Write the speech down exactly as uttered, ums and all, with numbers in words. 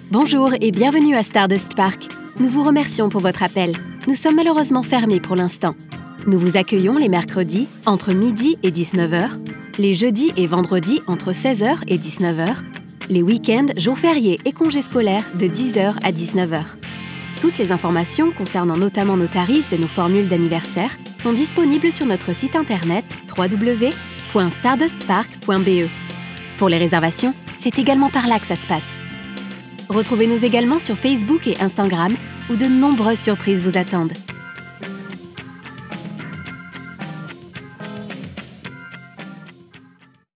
Bonjour et bienvenue à Stardust Park. Nous vous remercions pour votre appel. Nous sommes malheureusement fermés pour l'instant. Nous vous accueillons les mercredis entre midi et dix-neuf heures, les jeudis et vendredis entre seize heures et dix-neuf heures, les week-ends, jours fériés et congés scolaires de dix heures à dix-neuf heures. Toutes les informations concernant notamment nos tarifs et nos formules d'anniversaire sont disponibles sur notre site internet w w w point stardust park point b e. Pour les réservations, c'est également par là que ça se passe. Retrouvez-nous également sur Facebook et Instagram où de nombreuses surprises vous attendent.